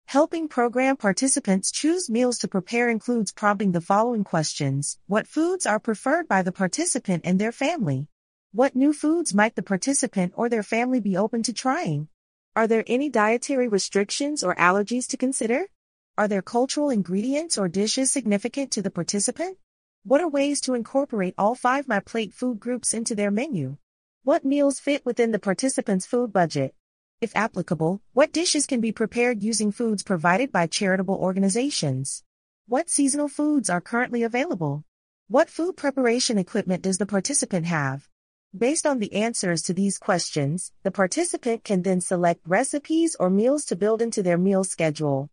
Helping program participants choose meals to prepare includes prompting the following questions. What foods are preferred by the participant and their family? What new foods might the participant or their family be open to trying? Are there any dietary restrictions or allergies to consider? Are there cultural ingredients or dishes significant to the participant? What are ways to incorporate all 5 My Plate food groups into their menu? What meals fit within the participant's food budget? If applicable, what dishes can be prepared using foods provided by charitable organizations? What seasonal foods are currently available? What food preparation equipment does the participant have? Based on the answers to these questions, the participant can then select recipes or meals to build into their meal schedule.